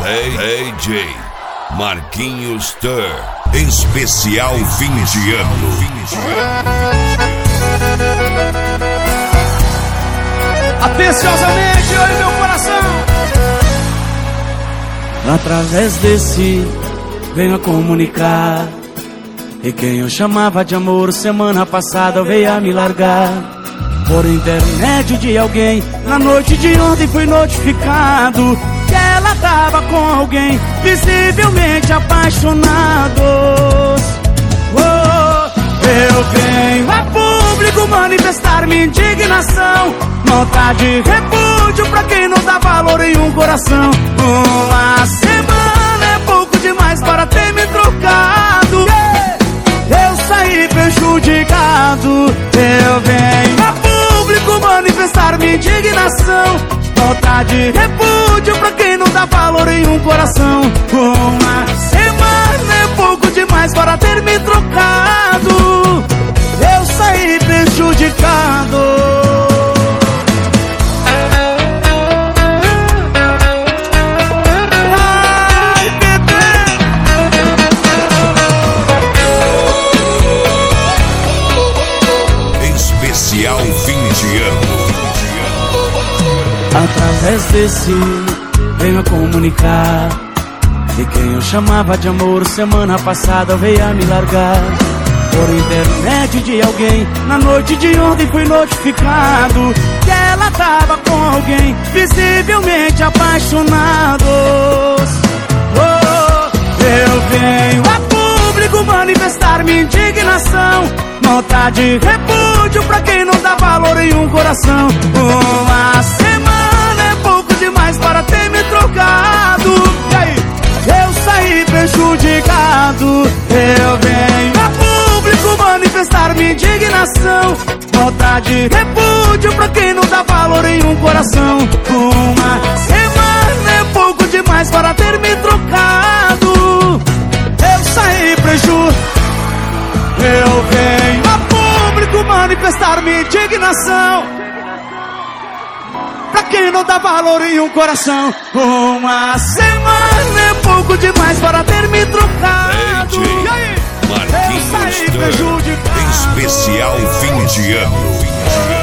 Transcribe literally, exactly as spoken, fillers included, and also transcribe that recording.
D J Marquinhos Tur, especial fim de ano. Atenciosamente, olha meu coração. Através desse, venho a comunicar. E quem eu chamava de amor semana passada veio a me largar. Por intermédio de alguém, na noite de ontem fui notificado que ela tava com alguém, visivelmente apaixonados. Oh, eu venho a público manifestar minha indignação, nota de repúdio pra quem não dá valor em um coração. Uma semana é pouco demais para ter me trocado. Eu saí prejudicado. Eu venho a público manifestar minha indignação, nota de repúdio pra quem não dá valor em um coração. Uma semana é pouco demais para ter me trocado. Eu saí prejudicado. Especial fim de ano. Através desse, venho a comunicar. E quem eu chamava de amor semana passada veio a me largar. Por intermédio de alguém, na noite de ontem fui notificado que ela tava com alguém, visivelmente apaixonados. Oh, eu venho a público manifestar minha indignação, nota de repúdio pra quem não dá valor em um coração. Uma semana é pouco demais para ter me trocado. E aí? Eu saí prejudicado. Eu venho a público manifestar minha indignação, nota de repúdio pra quem não dá valor em um coração. Uma semana é pouco demais para ter me trocado. Eu saí prejudicado. Eu venho a público manifestar minha indignação, pra quem não dá valor em um coração. Uma semana é pouco demais para ter me trocado. D J Marquinhos Tur, especial fim de ano.